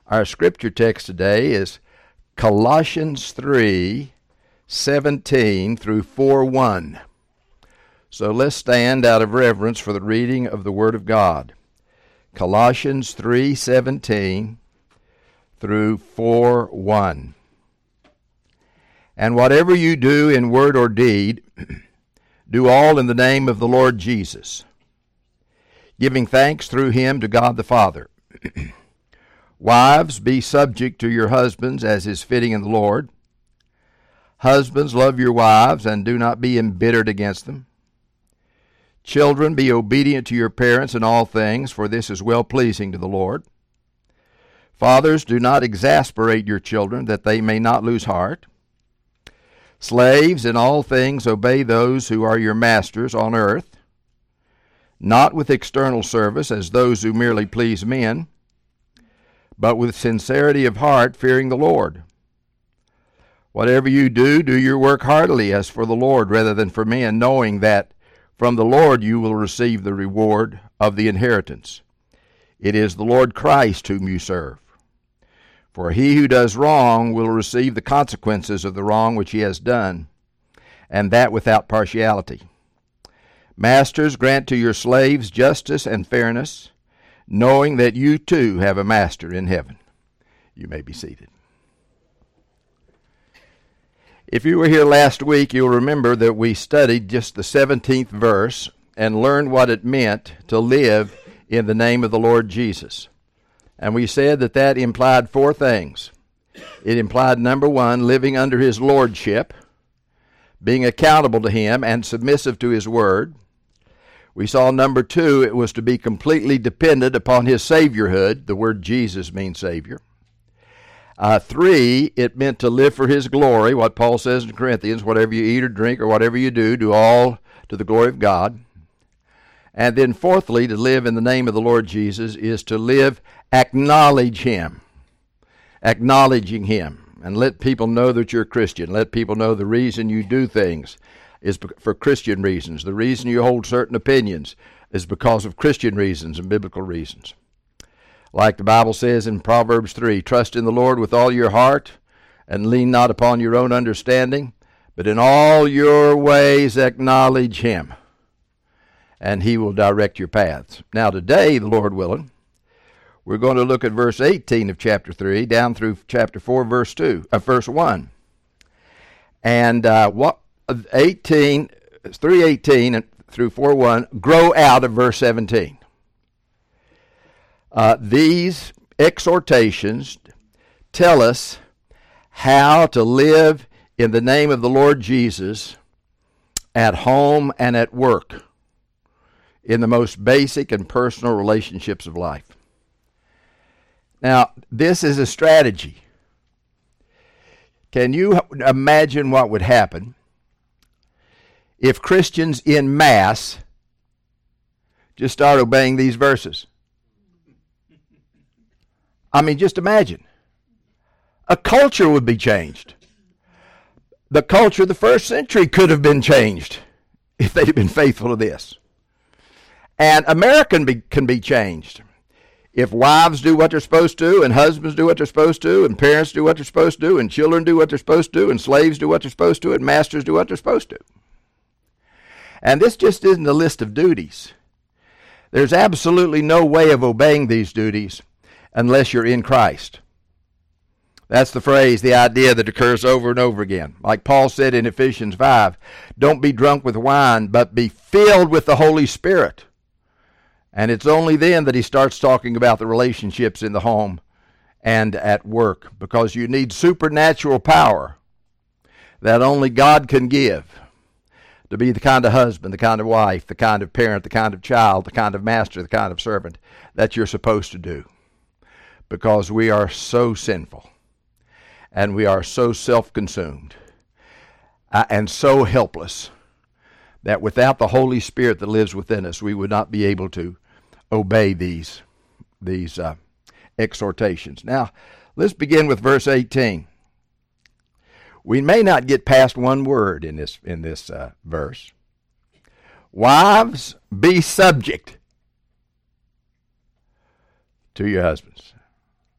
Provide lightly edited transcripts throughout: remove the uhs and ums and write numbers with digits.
Our scripture text today is Colossians 3:17 through 4:1. So let's stand out of reverence for the reading of the Word of God. Colossians 3:17 through 4:1. And whatever you do in word or deed, do all in the name of the Lord Jesus, giving thanks through him to God the Father. Wives, be subject to your husbands as is fitting in the Lord. Husbands, love your wives and do not be embittered against them. Children, be obedient to your parents in all things, for this is well-pleasing to the Lord. Fathers, do not exasperate your children, that they may not lose heart. Slaves, in all things obey those who are your masters on earth, not with external service as those who merely please men, but with sincerity of heart, fearing the Lord. Whatever you do, do your work heartily as for the Lord rather than for men, knowing that from the Lord you will receive the reward of the inheritance. It is the Lord Christ whom you serve. For he who does wrong will receive the consequences of the wrong which he has done, and that without partiality. Masters, grant to your slaves justice and fairness, knowing that you too have a master in heaven. You may be seated. If you were here last week, you'll remember that we studied just the 17th verse and learned what it meant to live in the name of the Lord Jesus. And we said that that implied four things. It implied, number one, living under his lordship, being accountable to him and submissive to his word. We saw, number two, it was to be completely dependent upon his saviorhood. The word Jesus means savior. Three, it meant to live for his glory, what Paul says in Corinthians, whatever you eat or drink or whatever you do all to the glory of God. And then fourthly, to live in the name of the Lord Jesus is to live, acknowledging him, and let people know that you're a Christian. Let people know the reason you do things is for Christian reasons. The reason you hold certain opinions is because of Christian reasons and biblical reasons. Like the Bible says in Proverbs 3, trust in the Lord with all your heart and lean not upon your own understanding, but in all your ways acknowledge him, and he will direct your paths. Now today, the Lord willing, we're going to look at verse 18 of chapter 3 down through chapter 4, verse 1. And 3:18 and through 4:1 grow out of verse 17. These exhortations tell us how to live in the name of the Lord Jesus at home and at work in the most basic and personal relationships of life. Now, this is a strategy. Can you imagine what would happen if Christians in mass just start obeying these verses? I mean, just imagine. A culture would be changed. The culture of the first century could have been changed if they'd been faithful to this. And America can be changed if wives do what they're supposed to, and husbands do what they're supposed to, and parents do what they're supposed to, and children do what they're supposed to, and slaves do what they're supposed to, and masters do what they're supposed to. And this just isn't a list of duties. There's absolutely no way of obeying these duties unless you're in Christ. That's the phrase, the idea that occurs over and over again. Like Paul said in Ephesians 5, don't be drunk with wine, but be filled with the Holy Spirit. And it's only then that he starts talking about the relationships in the home and at work, because you need supernatural power that only God can give to be the kind of husband, the kind of wife, the kind of parent, the kind of child, the kind of master, the kind of servant that you're supposed to do. Because we are so sinful, and we are so self-consumed, and so helpless, that without the Holy Spirit that lives within us, we would not be able to obey these exhortations. Now, let's begin with verse 18. We may not get past one word in this verse. Wives, be subject to your husbands.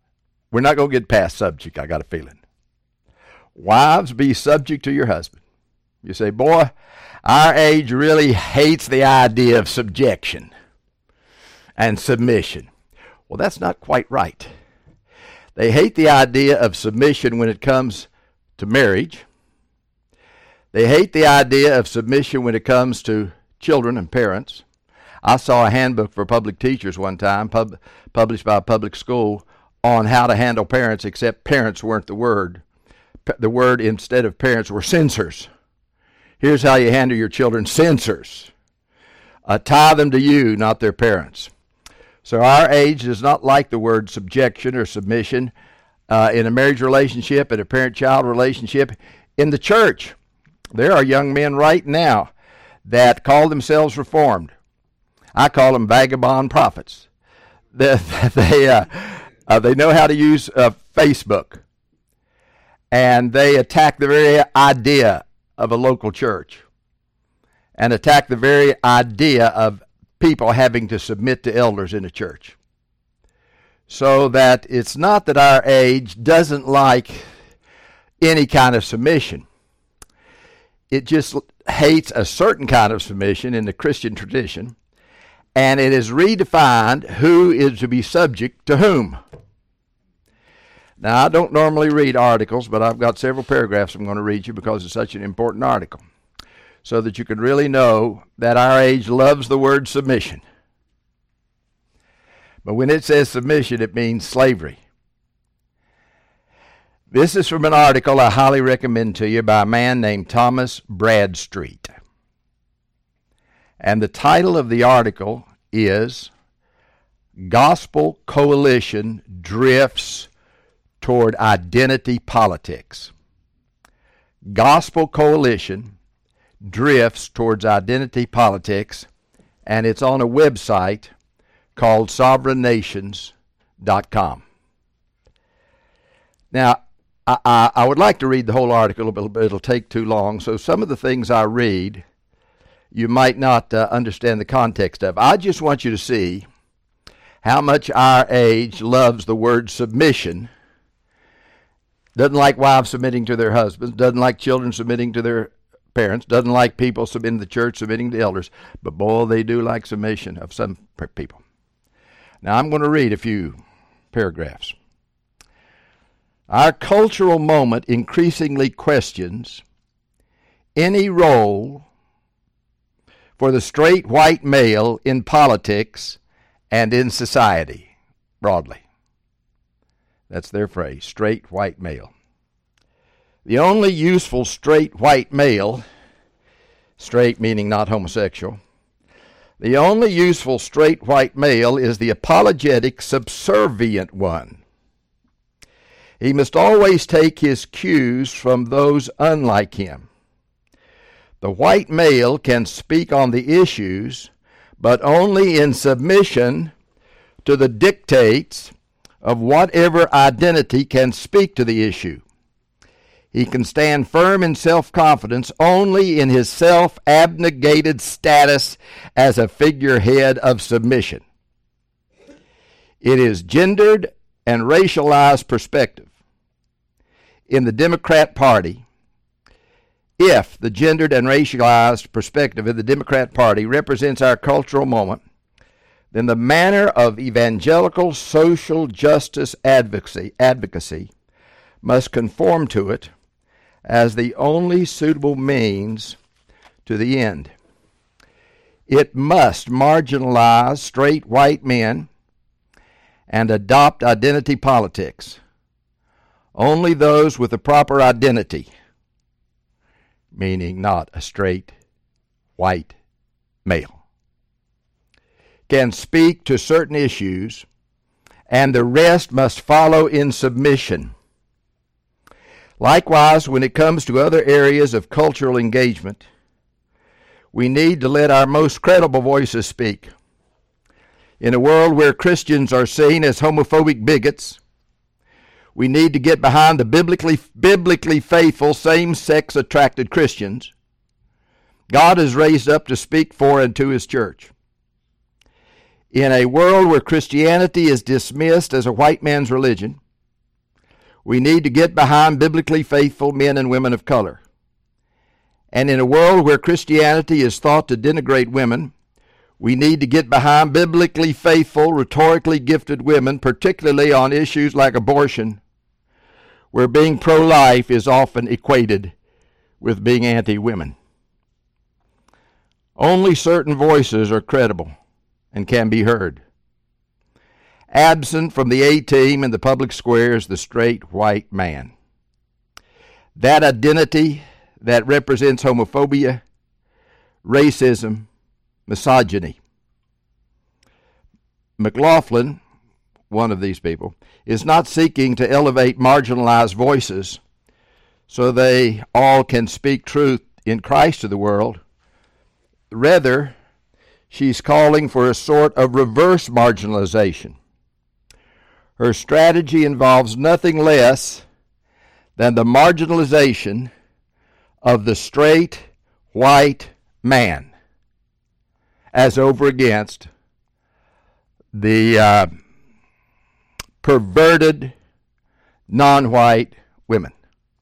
We're not going to get past subject, I got a feeling. Wives, be subject to your husband. You say, boy, our age really hates the idea of subjection and submission. Well, that's not quite right. They hate the idea of submission when it comes to marriage. They hate the idea of submission when it comes to children and parents. I saw a handbook for public teachers one time, published by a public school, on how to handle parents, except parents weren't the word. The word instead of parents were censors. Here's how you handle your children, censors. Tie them to you, not their parents. So our age does not like the word subjection or submission in a marriage relationship, in a parent-child relationship, in the church. There are young men right now that call themselves Reformed. I call them vagabond prophets. They know how to use Facebook, and they attack the very idea of a local church and attack the very idea of people having to submit to elders in a church. So that it's not that our age doesn't like any kind of submission. It just hates a certain kind of submission in the Christian tradition, and it has redefined who is to be subject to whom. Now, I don't normally read articles, but I've got several paragraphs I'm going to read you because it's such an important article, so that you can really know that our age loves the word submission. But when it says submission, it means slavery. This is from an article I highly recommend to you by a man named Thomas Bradstreet. And the title of the article is Gospel Coalition Drifts Toward Identity Politics. Gospel Coalition drifts towards identity politics, and it's on a website called sovereignnations.com. Now, I would like to read the whole article, but it'll take too long, so some of the things I read you might not understand the context of. I just want you to see how much our age loves the word submission. Doesn't like wives submitting to their husbands, doesn't like children submitting to their parents, doesn't like people submitting to the church, submitting to elders, but boy, they do like submission of some people. Now, I'm going to read a few paragraphs. Our cultural moment increasingly questions any role for the straight white male in politics and in society, broadly. That's their phrase, straight white male. The only useful straight white male, straight meaning not homosexual, the only useful straight white male is the apologetic, subservient one. He must always take his cues from those unlike him. The white male can speak on the issues, but only in submission to the dictates of whatever identity can speak to the issue. He can stand firm in self-confidence only in his self-abnegated status as a figurehead of submission. It is gendered and racialized perspective. In the Democrat Party, if the gendered and racialized perspective of the Democrat Party represents our cultural moment, then the manner of evangelical social justice advocacy must conform to it as the only suitable means to the end. It must marginalize straight white men and adopt identity politics. Only those with the proper identity, meaning not a straight white male, can speak to certain issues, and the rest must follow in submission. Likewise, when it comes to other areas of cultural engagement, we need to let our most credible voices speak. In a world where Christians are seen as homophobic bigots, we need to get behind the biblically faithful, same-sex attracted Christians God has raised up to speak for and to his church. In a world where Christianity is dismissed as a white man's religion, We need to get behind biblically faithful men and women of color. And in a world where Christianity is thought to denigrate women, we need to get behind biblically faithful, rhetorically gifted women, particularly on issues like abortion, where being pro-life is often equated with being anti-women. Only certain voices are credible and can be heard. Absent from the A-team in the public square is the straight white man. That identity that represents homophobia, racism, misogyny. McLaughlin, one of these people, is not seeking to elevate marginalized voices so they all can speak truth in Christ to the world. Rather, she's calling for a sort of reverse marginalization. Her strategy involves nothing less than the marginalization of the straight white man as over against the perverted non-white women.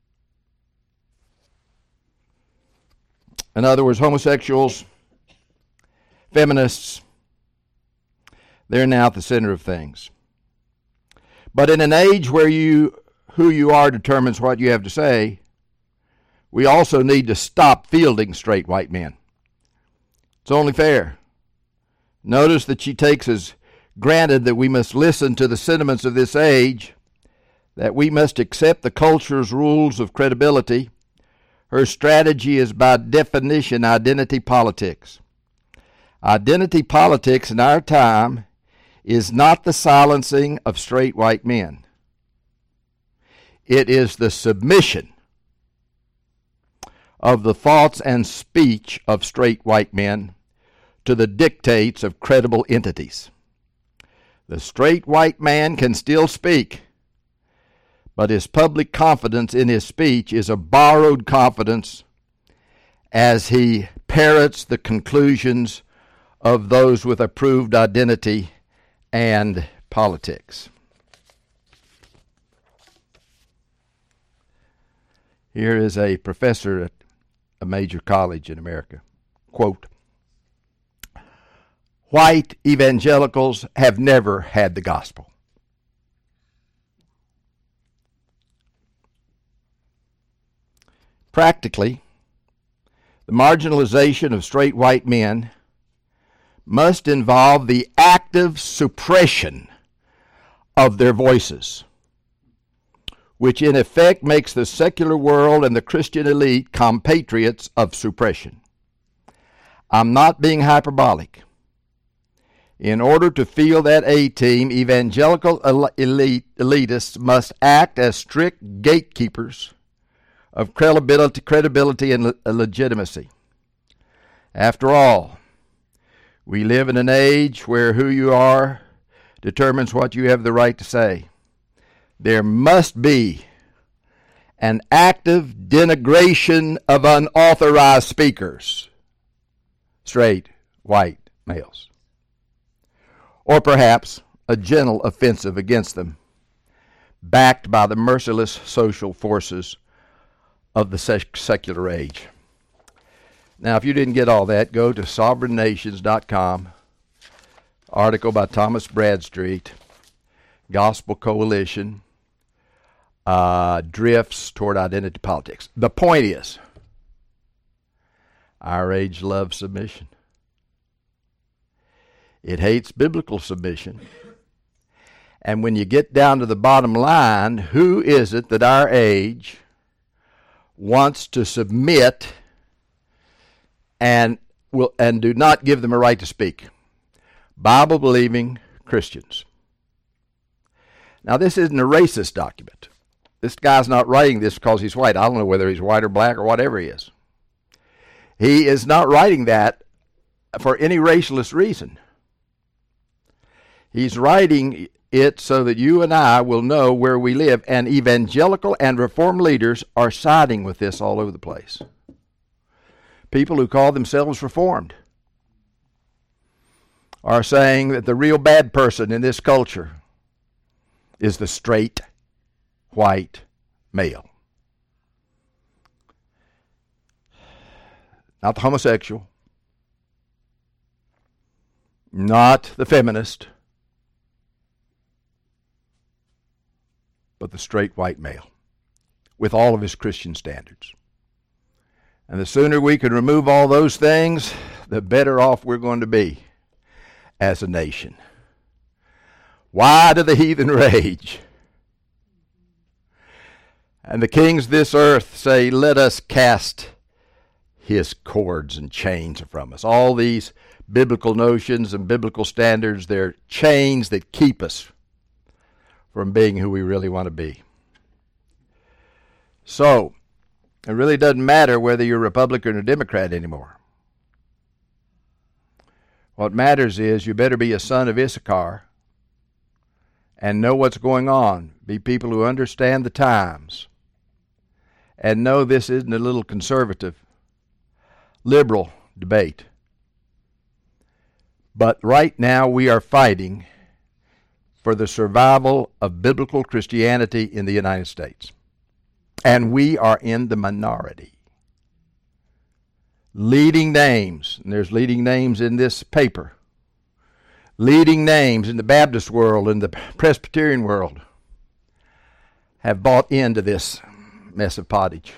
In other words, homosexuals, feminists, they're now at the center of things. But in an age where who you are determines what you have to say, we also need to stop fielding straight white men. It's only fair. Notice that she takes as granted that we must listen to the sentiments of this age, that we must accept the culture's rules of credibility. Her strategy is by definition identity politics. Identity politics in our time is not the silencing of straight white men. It is the submission of the thoughts and speech of straight white men to the dictates of credible entities. The straight white man can still speak, but his public confidence in his speech is a borrowed confidence as he parrots the conclusions of those with approved identity and politics. Here is a professor at a major college in America. Quote, "White evangelicals have never had the gospel." Practically, the marginalization of straight white men must involve the active suppression of their voices, which in effect makes the secular world and the Christian elite compatriots of suppression. I'm not being hyperbolic. In order to field that A-team, evangelical elitists must act as strict gatekeepers of credibility and legitimacy. After all, we live in an age where who you are determines what you have the right to say. There must be an active denigration of unauthorized speakers, straight, white males, or perhaps a gentle offensive against them, backed by the merciless social forces of the secular age. Now, if you didn't get all that, go to sovereignnations.com, article by Thomas Bradstreet, Gospel Coalition, drifts toward identity politics. The point is, our age loves submission. It hates biblical submission. And when you get down to the bottom line, who is it that our age wants to submit and do not give them a right to speak? Bible-believing Christians. Now, this isn't a racist document. This guy's not writing this because he's white. I don't know whether he's white or black or whatever he is. He is not writing that for any racialist reason. He's writing it so that you and I will know where we live, and evangelical and reform leaders are siding with this all over the place. People who call themselves reformed are saying that the real bad person in this culture is the straight white male. Not the homosexual, not the feminist, but the straight white male with all of his Christian standards. And the sooner we can remove all those things, the better off we're going to be as a nation. Why do the heathen rage? And the kings of this earth say, let us cast his cords and chains from us. All these biblical notions and biblical standards, they're chains that keep us from being who we really want to be. So, it really doesn't matter whether you're a Republican or Democrat anymore. What matters is you better be a son of Issachar and know what's going on. Be people who understand the times and know this isn't a little conservative, liberal debate. But right now we are fighting for the survival of biblical Christianity in the United States. And we are in the minority. Leading names, and there's leading names in this paper, leading names in the Baptist world, in the Presbyterian world, have bought into this mess of pottage.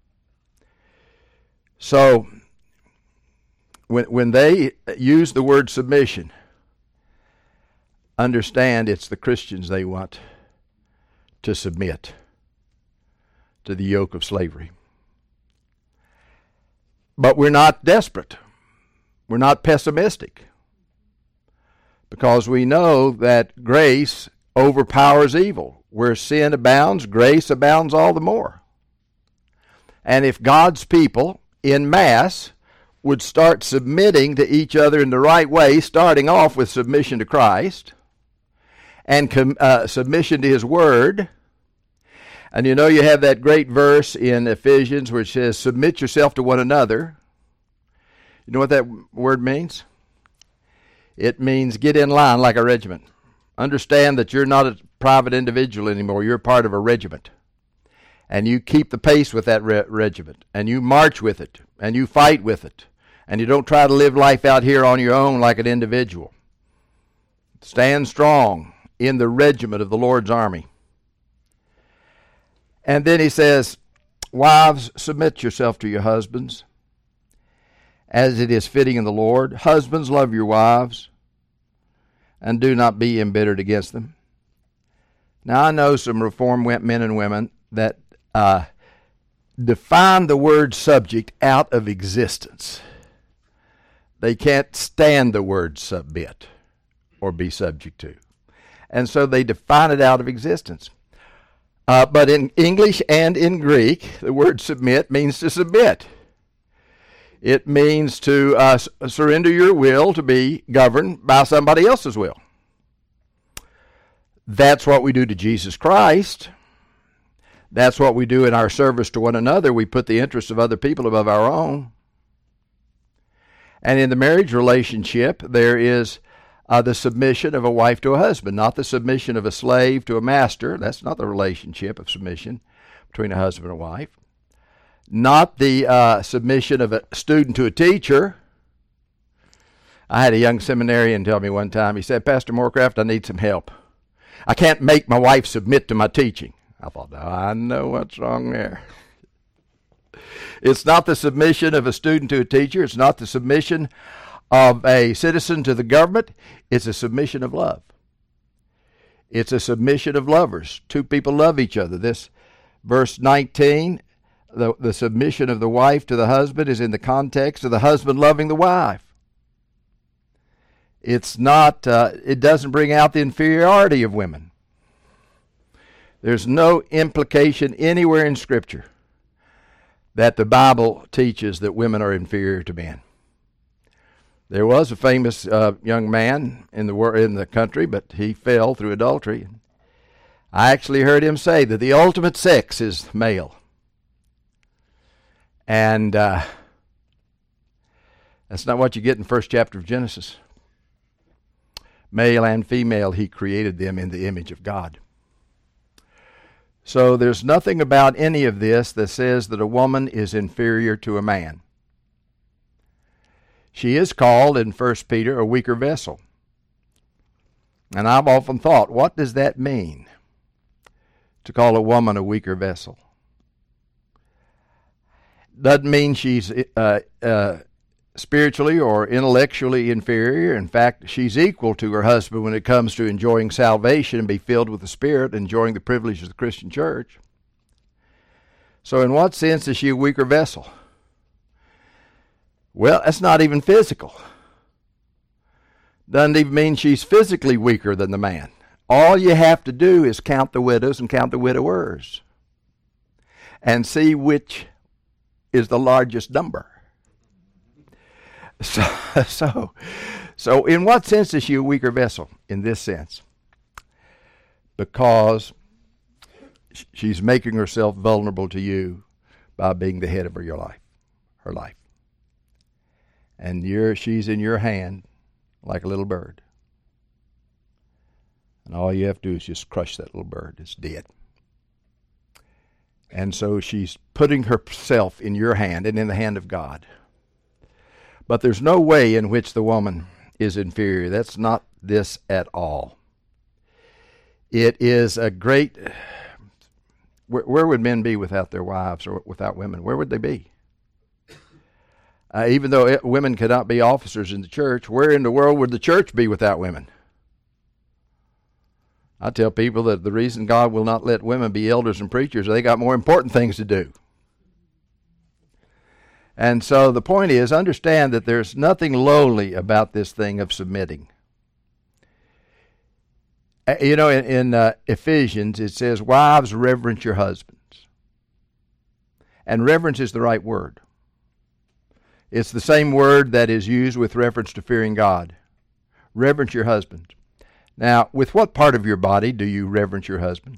So, when they use the word submission, understand it's the Christians they want to submit to the yoke of slavery. But we're not desperate. We're not pessimistic. Because we know that grace overpowers evil. Where sin abounds, grace abounds all the more. And if God's people in mass would start submitting to each other in the right way, starting off with submission to Christ and submission to His Word. And you know you have that great verse in Ephesians where it says, submit yourself to one another. You know what that word means? It means get in line like a regiment. Understand that you're not a private individual anymore. You're part of a regiment. And you keep the pace with that regiment. And you march with it. And you fight with it. And you don't try to live life out here on your own like an individual. Stand strong in the regiment of the Lord's army. And then he says, wives, submit yourself to your husbands, as it is fitting in the Lord. Husbands, love your wives, and do not be embittered against them. Now, I know some Reformed men and women that define the word subject out of existence. They can't stand the word submit or be subject to. And so they define it out of existence. But in English and in Greek, the word submit means to submit. It means to surrender your will to be governed by somebody else's will. That's what we do to Jesus Christ. That's what we do in our service to one another. We put the interests of other people above our own. And in the marriage relationship, there is the submission of a wife to a husband, not the submission of a slave to a master. That's not the relationship of submission between a husband and a wife. Not the submission of a student to a teacher. I had a young seminarian tell me one time, he said, Pastor Morecraft, I need some help. I can't make my wife submit to my teaching. I thought, oh, I know what's wrong there. It's not the submission of a student to a teacher. It's not the submission of a citizen to the government. It's a submission of love. It's a submission of lovers. Two people love each other. This verse 19, the submission of the wife to the husband is in the context of the husband loving the wife. It's not, it doesn't bring out the inferiority of women. There's no implication anywhere in Scripture that the Bible teaches that women are inferior to men. There was a famous young man in the country, but he fell through adultery. I actually heard him say that the ultimate sex is male. And that's not what you get in the first chapter of Genesis. Male and female, he created them in the image of God. So there's nothing about any of this that says that a woman is inferior to a man. She is called in 1 Peter a weaker vessel. And I've often thought, what does that mean, to call a woman a weaker vessel? Doesn't mean she's spiritually or intellectually inferior. In fact, she's equal to her husband when it comes to enjoying salvation and be filled with the Spirit, enjoying the privileges of the Christian church. So in what sense is she a weaker vessel? Well, that's not even physical. Doesn't even mean she's physically weaker than the man. All you have to do is count the widows and count the widowers and see which is the largest number. So in what sense is she a weaker vessel? In this sense. Because she's making herself vulnerable to you by being the head of her life. And she's in your hand like a little bird. And all you have to do is just crush that little bird. It's dead. And so she's putting herself in your hand and in the hand of God. But there's no way in which the woman is inferior. That's not this at all. It is a great... Where would men be without their wives or without women? Where would they be? Even though women cannot be officers in the church, where in the world would the church be without women? I tell people that the reason God will not let women be elders and preachers, they got more important things to do. And so the point is, understand that there's nothing lowly about this thing of submitting. You know, in Ephesians, it says, wives, reverence your husbands. And reverence is the right word. It's the same word that is used with reference to fearing God. Reverence your husband. Now, with what part of your body do you reverence your husband?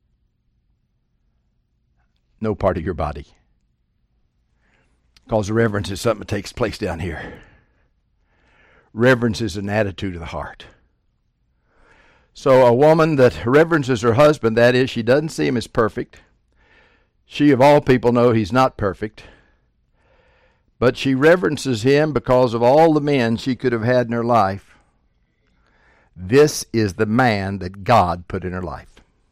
No part of your body. Because reverence is something that takes place down here. Reverence is an attitude of the heart. So a woman that reverences her husband, that is, she doesn't see him as perfect. She of all people know he's not perfect. But she reverences him because of all the men she could have had in her life. This is the man that God put in her life.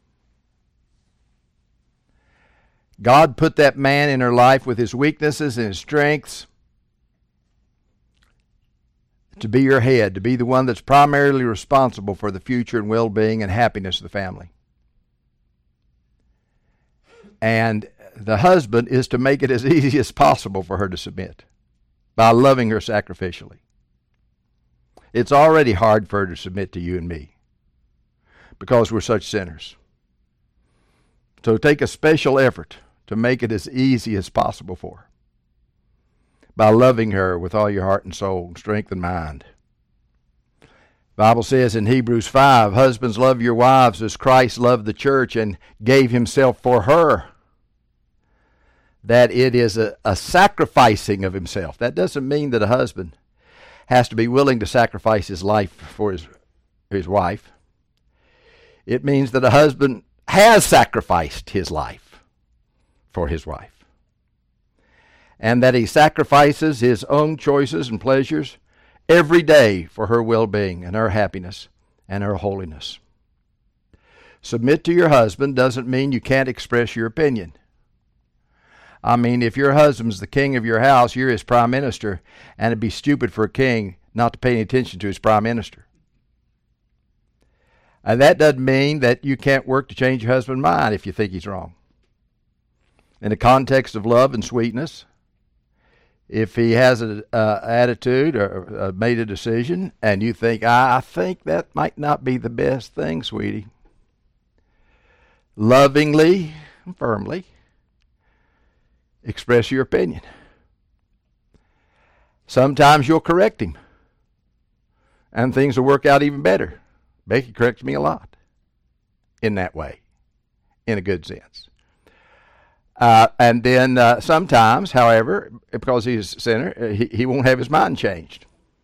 God put that man in her life with his weaknesses and his strengths to be your head, to be the one that's primarily responsible for the future and well-being and happiness of the family. And the husband is to make it as easy as possible for her to submit by loving her sacrificially. It's already hard for her to submit to you and me because we're such sinners. So take a special effort to make it as easy as possible for her by loving her with all your heart and soul, strength and mind. The Bible says in Hebrews 5, husbands, love your wives as Christ loved the church and gave himself for her. That it is a sacrificing of himself. That doesn't mean that a husband has to be willing to sacrifice his life for his wife. It means that a husband has sacrificed his life for his wife. And that he sacrifices his own choices and pleasures every day for her well-being and her happiness and her holiness. Submit to your husband doesn't mean you can't express your opinion. I mean, if your husband's the king of your house, you're his prime minister, and it'd be stupid for a king not to pay any attention to his prime minister. And that doesn't mean that you can't work to change your husband's mind if you think he's wrong. In the context of love and sweetness, if he has an attitude or made a decision, and you think, I think that might not be the best thing, sweetie, lovingly and firmly express your opinion. Sometimes you'll correct him, and things will work out even better. Becky corrects me a lot in that way, in a good sense. And then sometimes, however, because he's a sinner, he won't have his mind changed.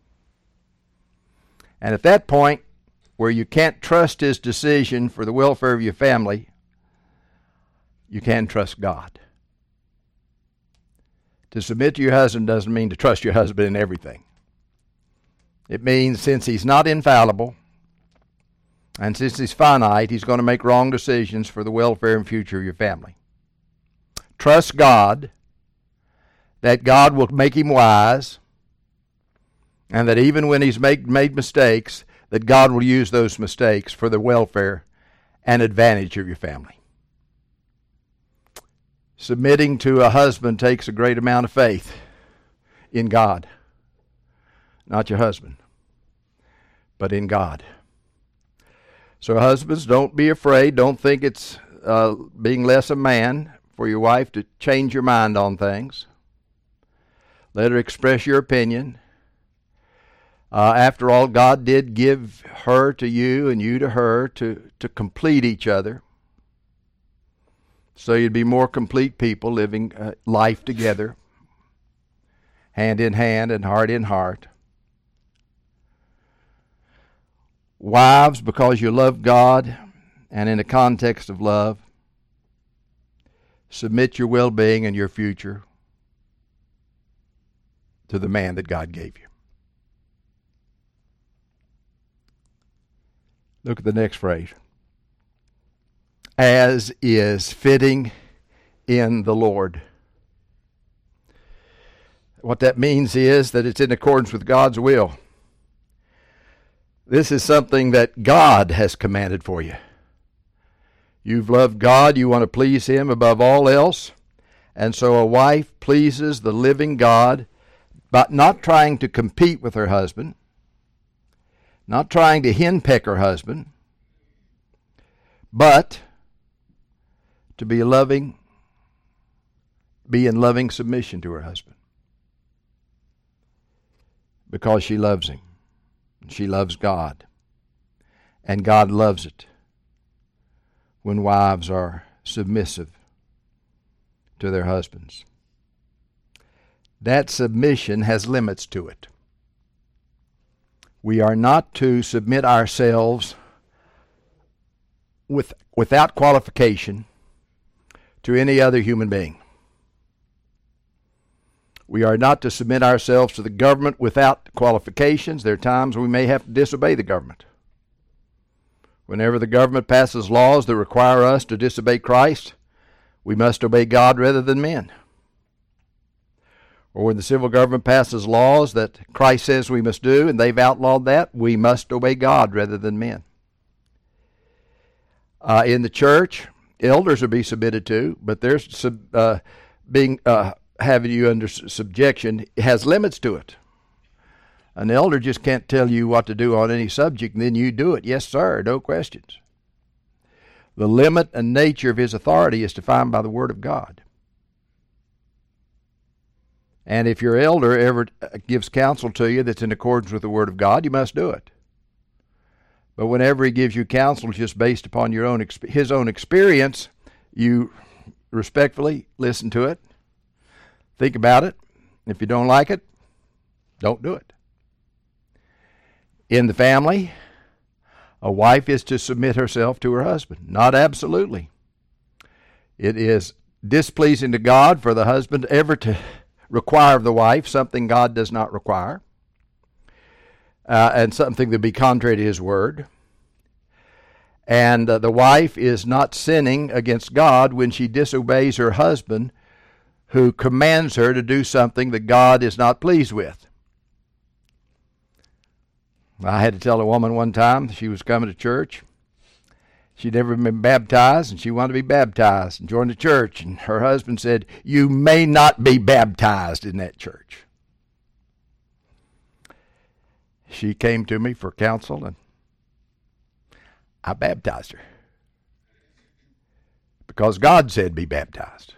And at that point, where you can't trust his decision for the welfare of your family, you can trust God. To submit to your husband doesn't mean to trust your husband in everything. It means since he's not infallible, and since he's finite, he's going to make wrong decisions for the welfare and future of your family. Trust God that God will make him wise, and that even when he's made mistakes, that God will use those mistakes for the welfare and advantage of your family. Submitting to a husband takes a great amount of faith in God. Not your husband, but in God. So husbands, don't be afraid. Don't think it's being less a man for your wife to change your mind on things. Let her express your opinion. After all, God did give her to you and you to her to complete each other. So you'd be more complete people living life together, hand in hand and heart in heart. Wives, because you love God and in the context of love, submit your well-being and your future to the man that God gave you. Look at the next phrase. As is fitting in the Lord. What that means is that it's in accordance with God's will. This is something that God has commanded for you. You've loved God, you want to please Him above all else, and so a wife pleases the living God by not trying to compete with her husband, not trying to henpeck her husband, but to be in loving submission to her husband. Because she loves him. She loves God. And God loves it when wives are submissive to their husbands. That submission has limits to it. We are not to submit ourselves without qualification to any other human being. We are not to submit ourselves to the government without qualifications. There are times we may have to disobey the government. Whenever the government passes laws that require us to disobey Christ, we must obey God rather than men. Or when the civil government passes laws that Christ says we must do, and they've outlawed that, we must obey God rather than men. In the church, elders are to be submitted to, but there's having you under subjection has limits to it. An elder just can't tell you what to do on any subject, and then you do it. Yes, sir, no questions. The limit and nature of his authority is defined by the Word of God. And if your elder ever gives counsel to you that's in accordance with the Word of God, you must do it. But whenever he gives you counsel just based upon his own experience, you respectfully listen to it, think about it. If you don't like it, don't do it. In the family, a wife is to submit herself to her husband. Not absolutely. It is displeasing to God for the husband ever to require of the wife something God does not require, and something that would be contrary to His Word. And the wife is not sinning against God when she disobeys her husband, who commands her to do something that God is not pleased with. I had to tell a woman one time, she was coming to church. She'd never been baptized, and she wanted to be baptized and join the church. And her husband said, "You may not be baptized in that church." She came to me for counsel, and I baptized her. Because God said be baptized.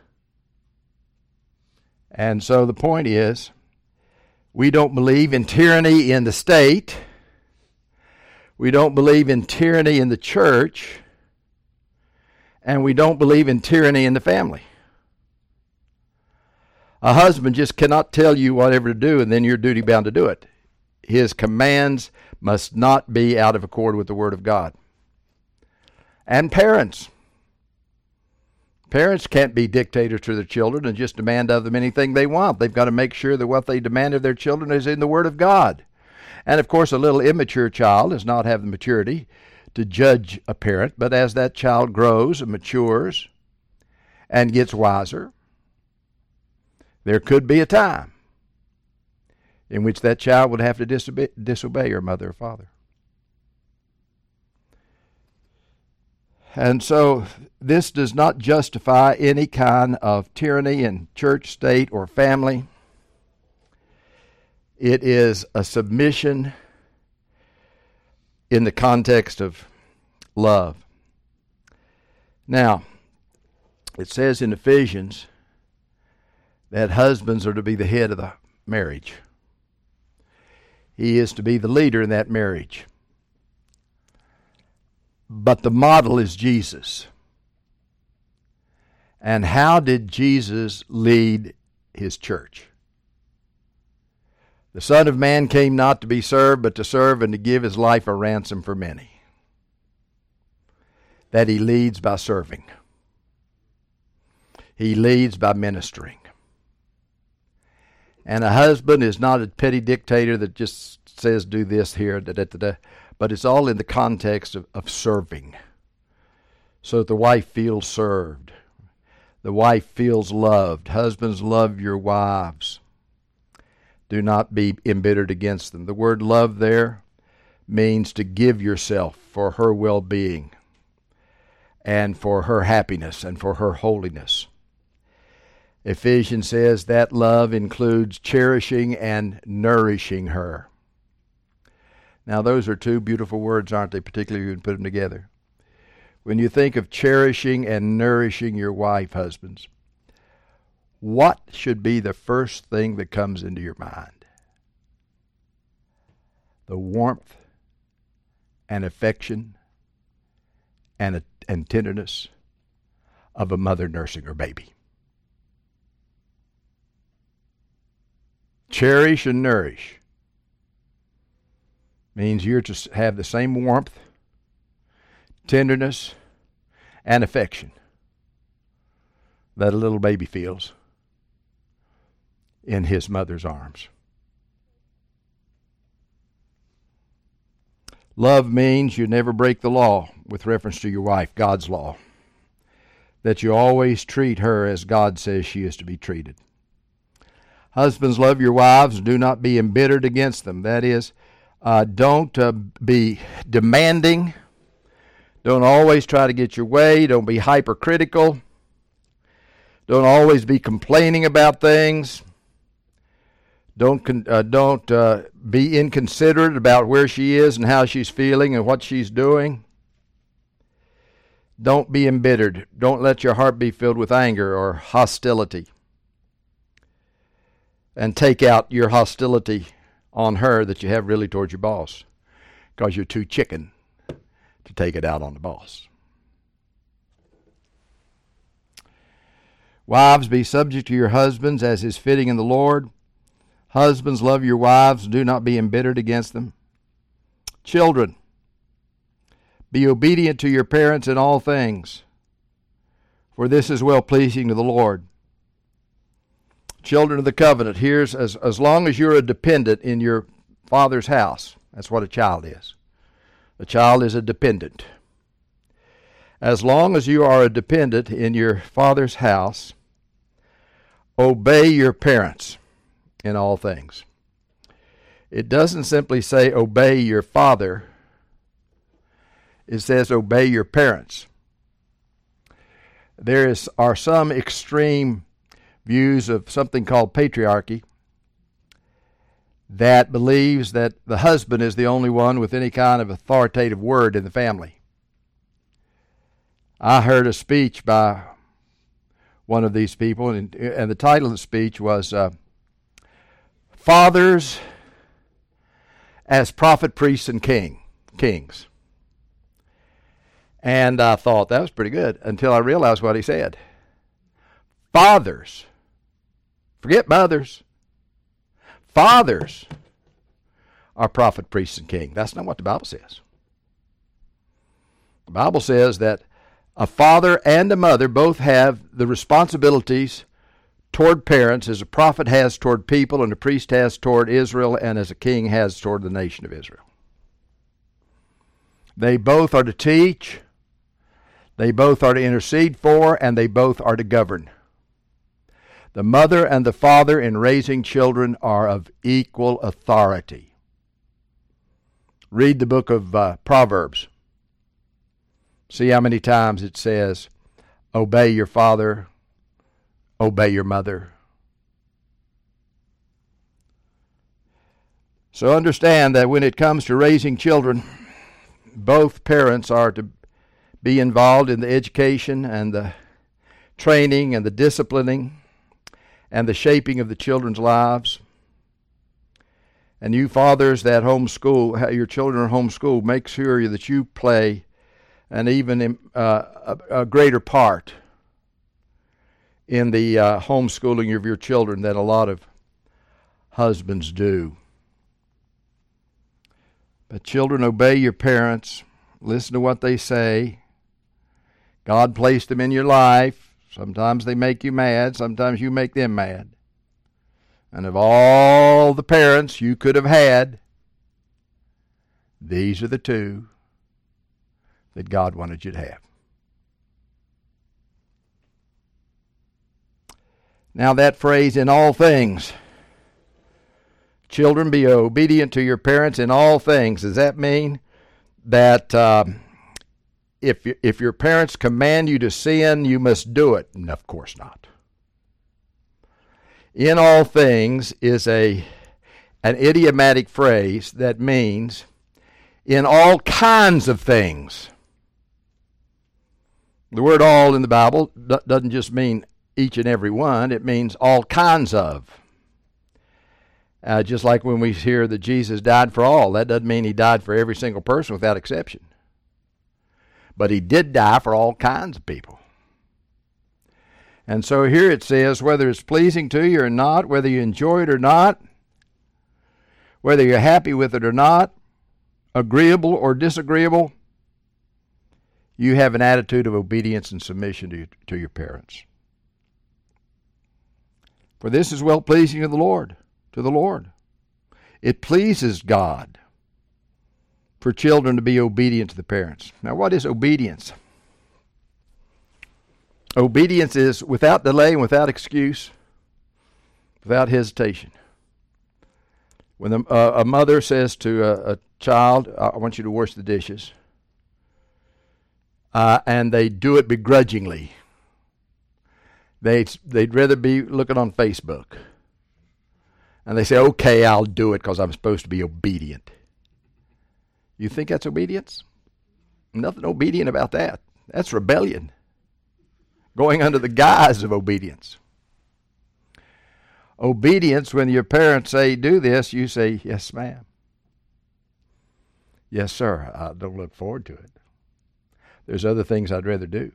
And so the point is, we don't believe in tyranny in the state. We don't believe in tyranny in the church. And we don't believe in tyranny in the family. A husband just cannot tell you whatever to do and then you're duty bound to do it. His commands must not be out of accord with the Word of God. And parents, Parents can't be dictators to their children and just demand of them anything they want. They've got to make sure that what they demand of their children is in the Word of God. And of course, a little immature child does not have the maturity to judge a parent, but as that child grows and matures and gets wiser, there could be a time in which that child would have to disobey her mother or father. And so this does not justify any kind of tyranny in church, state, or family. It is a submission in the context of love. Now, it says in Ephesians that husbands are to be the head of the marriage. He is to be the leader in that marriage. But the model is Jesus. And how did Jesus lead his church? The Son of Man came not to be served, but to serve and to give his life a ransom for many. That he leads by serving. He leads by ministering. And a husband is not a petty dictator that just says do this here, but it's all in the context of serving. So that the wife feels served. The wife feels loved. Husbands, love your wives. Do not be embittered against them. The word love there means to give yourself for her well-being and for her happiness and for her holiness. Ephesians says that love includes cherishing and nourishing her. Now, those are two beautiful words, aren't they? Particularly when you put them together. When you think of cherishing and nourishing your wife, husbands, what should be the first thing that comes into your mind? The warmth and affection and tenderness of a mother nursing her baby. Cherish and nourish means you're to have the same warmth, tenderness, and affection that a little baby feels in his mother's arms. Love means you never break the law with reference to your wife, God's law. That you always treat her as God says she is to be treated. Husbands, love your wives and do not be embittered against them. That is, don't be demanding. Don't always try to get your way. Don't be hypercritical. Don't always be complaining about things. Don't be inconsiderate about where she is and how she's feeling and what she's doing. Don't be embittered. Don't let your heart be filled with anger or hostility. And take out your hostility on her that you have really towards your boss, because you're too chicken to take it out on the boss. Wives, be subject to your husbands as is fitting in the Lord. Husbands, love your wives, do not be embittered against them. Children, be obedient to your parents in all things, for this is well-pleasing to the Lord. Children of the covenant, here's as long as you're a dependent in your father's house. That's what a child is. A child is a dependent. As long as you are a dependent in your father's house, obey your parents in all things. It doesn't simply say obey your father. It says obey your parents. There are some extreme views of something called patriarchy that believes that the husband is the only one with any kind of authoritative word in the family. I heard a speech by one of these people, and the title of the speech was Fathers as Prophet, Priests, and Kings. And I thought that was pretty good until I realized what he said. Fathers. Forget mothers. Fathers are prophet, priests, and king. That's not what the Bible says. The Bible says that A father and a mother both have the responsibilities toward parents as a prophet has toward people and a priest has toward Israel and as a king has toward the nation of Israel. They both are to teach, they both are to intercede for, and they both are to govern. The mother and the father in raising children are of equal authority. Read the book of Proverbs. See how many times it says, obey your father, obey your mother. So understand that when it comes to raising children, both parents are to be involved in the education and the training and the disciplining and the shaping of the children's lives. And you fathers that homeschool, your children are homeschooled, make sure that you play an even a greater part in the homeschooling of your children than a lot of husbands do. But children, obey your parents. Listen to what they say. God placed them in your life. Sometimes they make you mad. Sometimes you make them mad. And of all the parents you could have had, these are the two that God wanted you to have. Now that phrase, in all things. Children, be obedient to your parents in all things. Does that mean that if your parents command you to sin, you must do it? No, of course not. In all things is an idiomatic phrase that means in all kinds of things. The word all in the Bible doesn't just mean each and every one. It means all kinds of. Just like when we hear that Jesus died for all, that doesn't mean he died for every single person without exception. But he did die for all kinds of people. And so here it says, whether it's pleasing to you or not, whether you enjoy it or not, whether you're happy with it or not, agreeable or disagreeable, you have an attitude of obedience and submission to your parents. For this is well-pleasing to the Lord. It pleases God for children to be obedient to the parents. Now, what is obedience? Obedience is without delay and without excuse, without hesitation. When a mother says to a child, I want you to wash the dishes, and they do it begrudgingly. They'd rather be looking on Facebook. And they say, okay, I'll do it because I'm supposed to be obedient. You think that's obedience? Nothing obedient about that. That's rebellion. Going under the guise of obedience. Obedience, when your parents say, do this, you say, yes, ma'am. Yes, sir. I don't look forward to it. There's other things I'd rather do.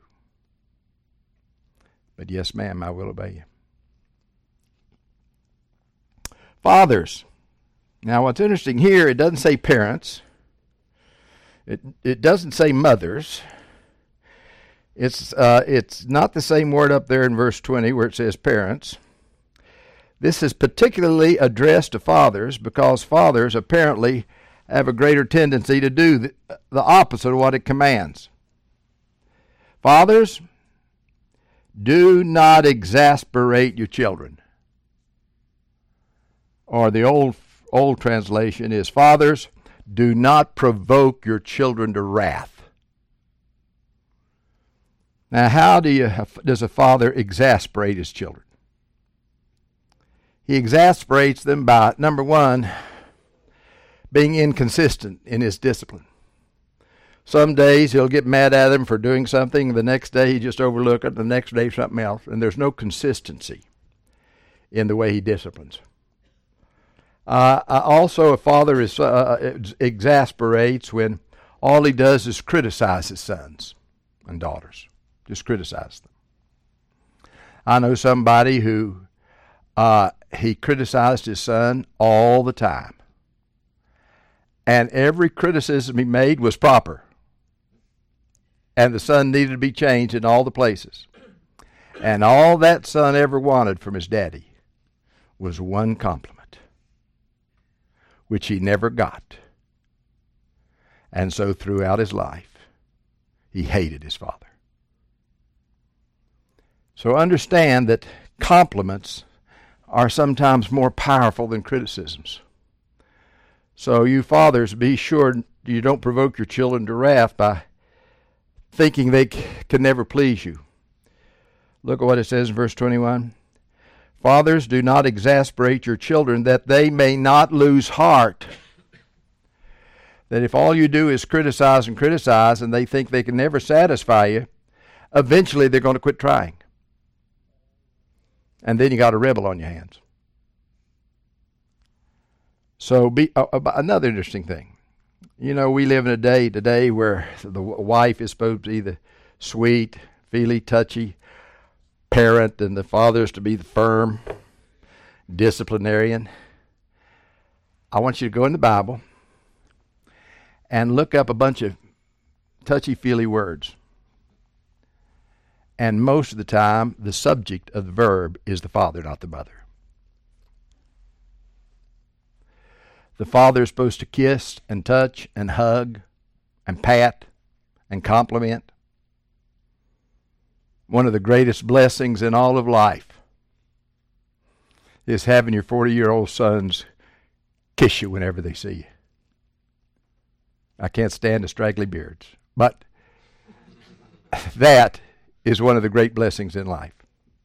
But yes, ma'am, I will obey you. Fathers. Now, what's interesting here, it doesn't say parents. It doesn't say mothers. It's not the same word up there in verse 20 where it says parents. This is particularly addressed to fathers because fathers apparently have a greater tendency to do the opposite of what it commands. Fathers, do not exasperate your children. Or the old translation is, fathers, do not provoke your children to wrath. Now, how does a father exasperate his children? He exasperates them by, number one, being inconsistent in his discipline. Some days he'll get mad at them for doing something, the next day he just overlook it, the next day something else, and there's no consistency in the way he disciplines. Also, a father exasperates when all he does is criticize his sons and daughters. Just criticize them. I know somebody who he criticized his son all the time. And every criticism he made was proper. and the son needed to be changed in all the places. And all that son ever wanted from his daddy was one compliment, which he never got. And so throughout his life, he hated his father. So understand that compliments are sometimes more powerful than criticisms. So you fathers, be sure you don't provoke your children to wrath by thinking they can never please you. Look at what it says in verse 21. Fathers, do not exasperate your children that they may not lose heart. That if all you do is criticize and criticize and they think they can never satisfy you, eventually they're going to quit trying. And then you got a rebel on your hands. So another interesting thing. You know, we live in a day today where the wife is supposed to be the sweet, feely, touchy parent, and the father is to be the firm disciplinarian. I want you to go in the Bible and look up a bunch of touchy-feely words. And most of the time, the subject of the verb is the father, not the mother. The father is supposed to kiss and touch and hug and pat and compliment. One of the greatest blessings in all of life is having your 40-year-old sons kiss you whenever they see you. I can't stand the straggly beards, but that is one of the great blessings in life.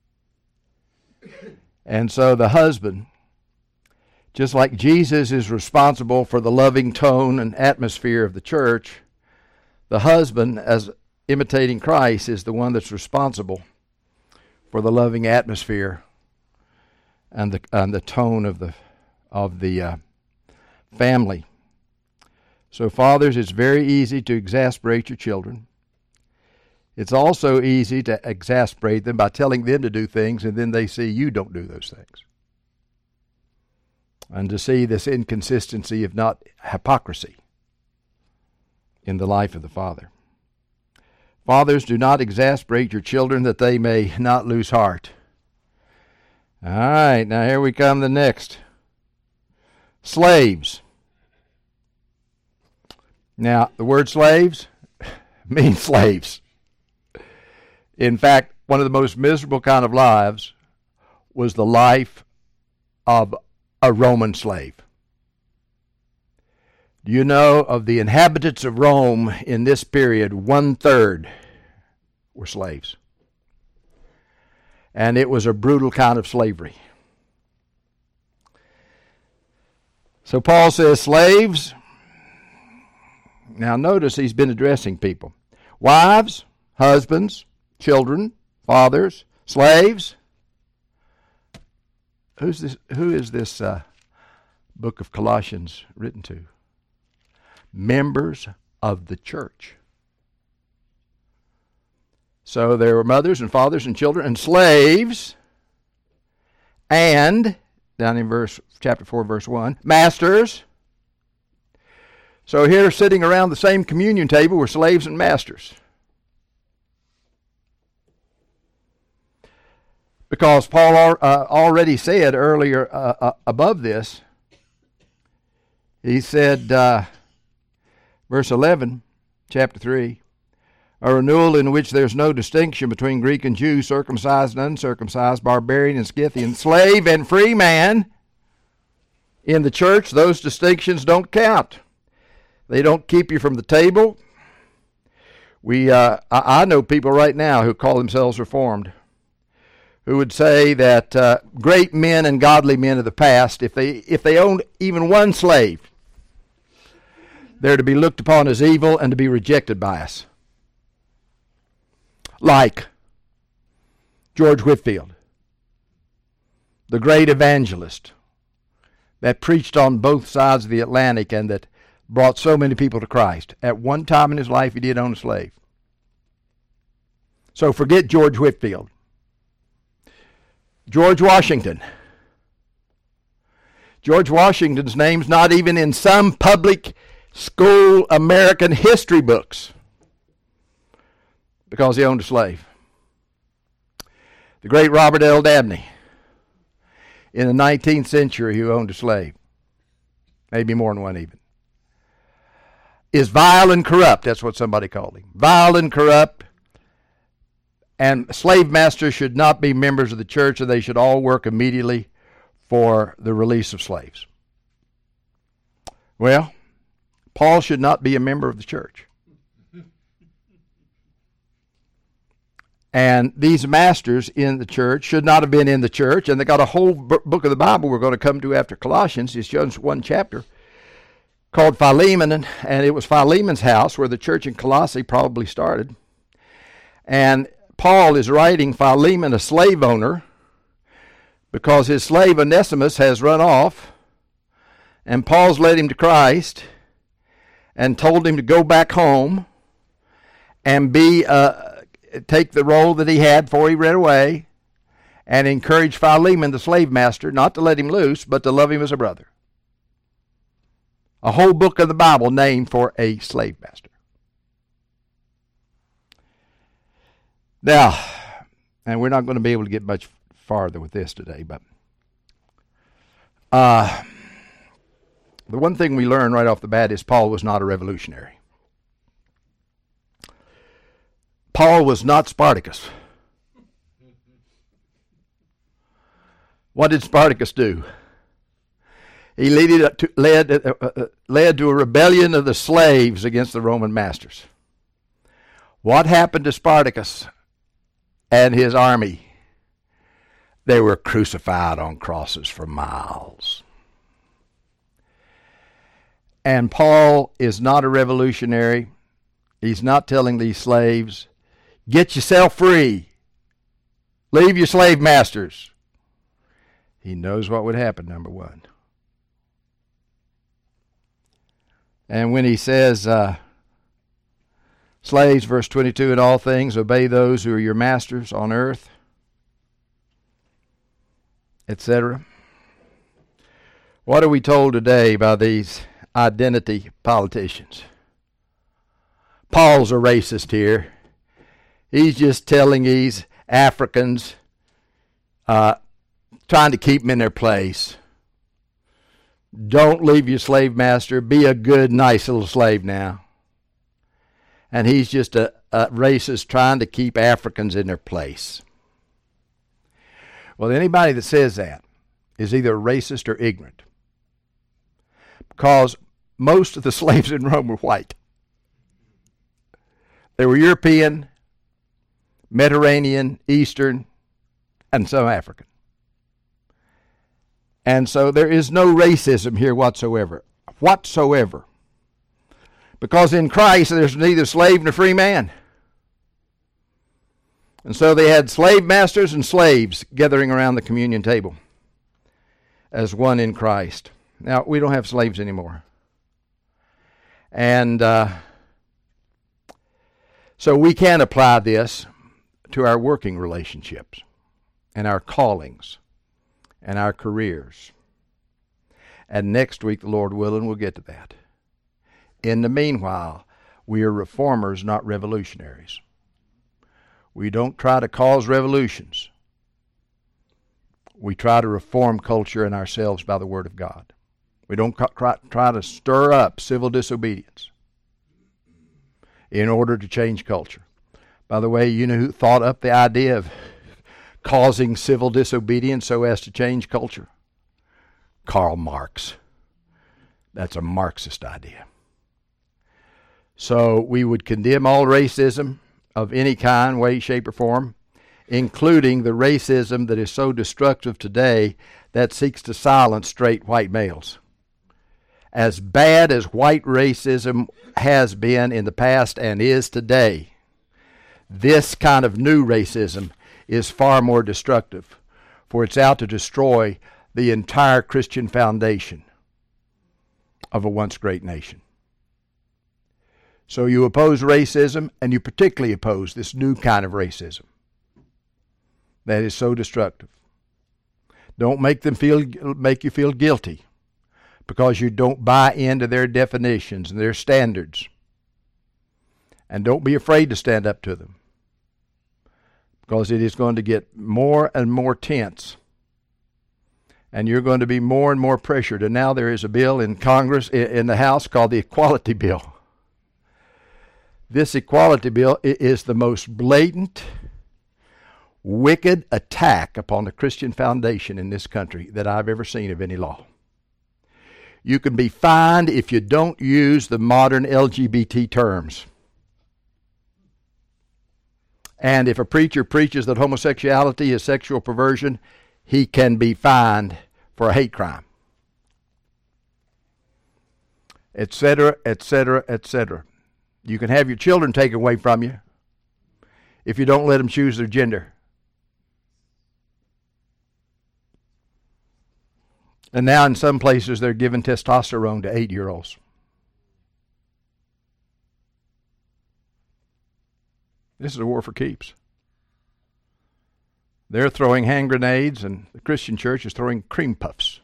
And so the husband, just like Jesus is responsible for the loving tone and atmosphere of the church, the husband, as imitating Christ, is the one that's responsible for the loving atmosphere and the tone of the family. So fathers, it's very easy to exasperate your children. It's also easy to exasperate them by telling them to do things and then they see you don't do those things. And to see this inconsistency, if not hypocrisy, in the life of the father. Fathers, do not exasperate your children that they may not lose heart. All right, now here we come the next. Slaves. Now, the word slaves means slaves. In fact, one of the most miserable kind of lives was the life of a Roman slave. Do you know of the inhabitants of Rome in this period, 1/3 were slaves? And it was a brutal kind of slavery. So Paul says, slaves. Now notice he's been addressing people. Wives, husbands, children, fathers, slaves. Who is this book of Colossians written to? Members of the church. So there were mothers and fathers and children and slaves, and down in chapter 4, verse 1, masters. So here, sitting around the same communion table, were slaves and masters. Because Paul already said earlier above this, he said, verse 11, chapter 3, a renewal in which there's no distinction between Greek and Jew, circumcised and uncircumcised, barbarian and Scythian, slave and free man. In the church, those distinctions don't count. They don't keep you from the table. I know people right now who call themselves Reformed, who would say that great men and godly men of the past, if they owned even one slave, they're to be looked upon as evil and to be rejected by us. Like George Whitefield, the great evangelist that preached on both sides of the Atlantic and that brought so many people to Christ. At one time in his life, he did own a slave. So forget George Whitefield. George Washington. George Washington's name's not even in some public school American history books. because he owned a slave. The great Robert L. Dabney, in the 19th century, who owned a slave, maybe more than one even, is vile and corrupt. That's what somebody called him. Vile and corrupt. And slave masters should not be members of the church, and they should all work immediately for the release of slaves. Well, Paul should not be a member of the church. And these masters in the church should not have been in the church. And they got a whole book of the Bible we're going to come to after Colossians. It's just one chapter called Philemon. And it was Philemon's house where the church in Colossae probably started. And Paul is writing Philemon, a slave owner, because his slave Onesimus has run off. And Paul's led him to Christ and told him to go back home and take the role that he had before he ran away, and encourage Philemon, the slave master, not to let him loose, but to love him as a brother. A whole book of the Bible named for a slave master. Now, and we're not going to be able to get much farther with this today, but the one thing we learn right off the bat is Paul was not a revolutionary. Paul was not Spartacus. What did Spartacus do? He led to a rebellion of the slaves against the Roman masters. What happened to Spartacus and his army? They were crucified on crosses for miles. And Paul is not a revolutionary. He's not telling these slaves, get yourself free. Leave your slave masters. He knows what would happen, number one. And when he says, slaves, verse 22, in all things obey those who are your masters on earth, etc. What are we told today by these identity politicians? Paul's a racist here. He's just telling these Africans, trying to keep them in their place. Don't leave your slave master. Be a good, nice little slave now. And he's just a racist trying to keep Africans in their place. Well, anybody that says that is either racist or ignorant. Because most of the slaves in Rome were white. They were European, Mediterranean, Eastern, and some African. And so there is no racism here whatsoever. Whatsoever. Because in Christ there's neither slave nor free man. And so they had slave masters and slaves gathering around the communion table as one in Christ. Now, we don't have slaves anymore. And so we can apply this to our working relationships and our callings and our careers. And next week, the Lord willing, we'll get to that. In the meanwhile, we are reformers, not revolutionaries. We don't try to cause revolutions. We try to reform culture and ourselves by the Word of God. We don't try to stir up civil disobedience in order to change culture. By the way, you know who thought up the idea of causing civil disobedience so as to change culture? Karl Marx. That's a Marxist idea. So we would condemn all racism of any kind, way, shape, or form, including the racism that is so destructive today that seeks to silence straight white males. As bad as white racism has been in the past and is today, this kind of new racism is far more destructive, for it's out to destroy the entire Christian foundation of a once great nation. So you oppose racism, and you particularly oppose this new kind of racism that is so destructive. Don't make you feel guilty because you don't buy into their definitions and their standards. And don't be afraid to stand up to them. because it is going to get more and more tense. And you're going to be more and more pressured. And now there is a bill in Congress, in the House, called the Equality Bill. This Equality Bill is the most blatant, wicked attack upon the Christian foundation in this country that I've ever seen of any law. You can be fined if you don't use the modern LGBT terms. And if a preacher preaches that homosexuality is sexual perversion, he can be fined for a hate crime, etc., etc., etc. You can have your children taken away from you if you don't let them choose their gender. And now in some places they're giving testosterone to 8-year-olds. This is a war for keeps. They're throwing hand grenades, and the Christian church is throwing cream puffs.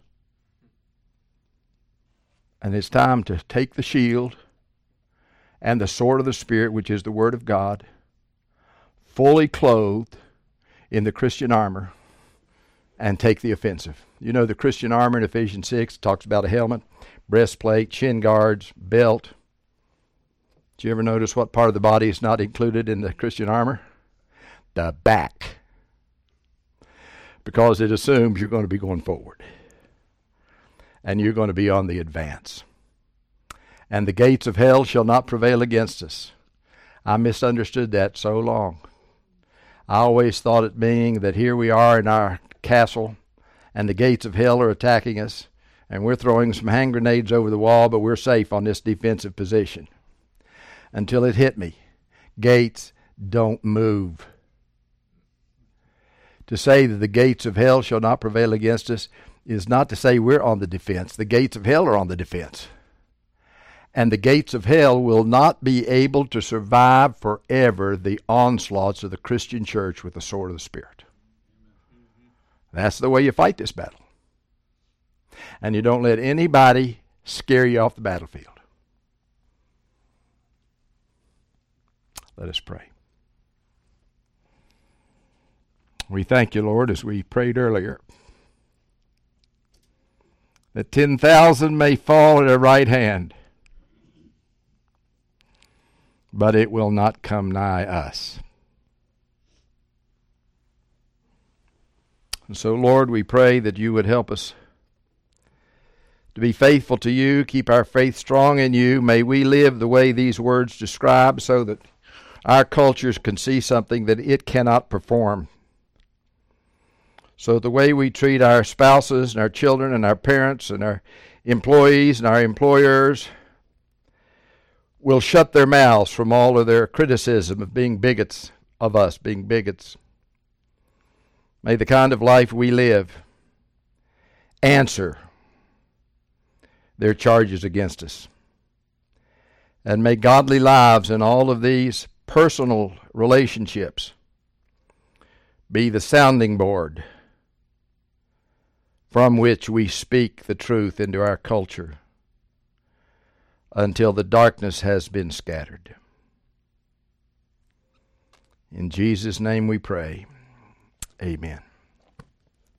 And it's time to take the shield and the sword of the Spirit, which is the Word of God, fully clothed in the Christian armor, and take the offensive. You know, the Christian armor in Ephesians 6 talks about a helmet, breastplate, shin guards, belt. Did you ever notice what part of the body is not included in the Christian armor? The back. Because it assumes you're going to be going forward. And you're going to be on the advance. And the gates of hell shall not prevail against us. I misunderstood that so long. I always thought it being that here we are in our castle, and the gates of hell are attacking us, and we're throwing some hand grenades over the wall, but we're safe on this defensive position. Until it hit me. Gates don't move. To say that the gates of hell shall not prevail against us is not to say we're on the defense. The gates of hell are on the defense. And the gates of hell will not be able to survive forever the onslaughts of the Christian church with the sword of the Spirit. That's the way you fight this battle. And you don't let anybody scare you off the battlefield. Let us pray. We thank you, Lord, as we prayed earlier, that 10,000 may fall at our right hand, but it will not come nigh us. And so, Lord, we pray that you would help us to be faithful to you, keep our faith strong in you. May we live the way these words describe so that our cultures can see something that it cannot perform. So the way we treat our spouses and our children and our parents and our employees and our employers will shut their mouths from all of their criticism of being bigots, of us being bigots. May the kind of life we live answer their charges against us. And may godly lives in all of these personal relationships be the sounding board from which we speak the truth into our culture until the darkness has been scattered. In Jesus' name we pray. Amen.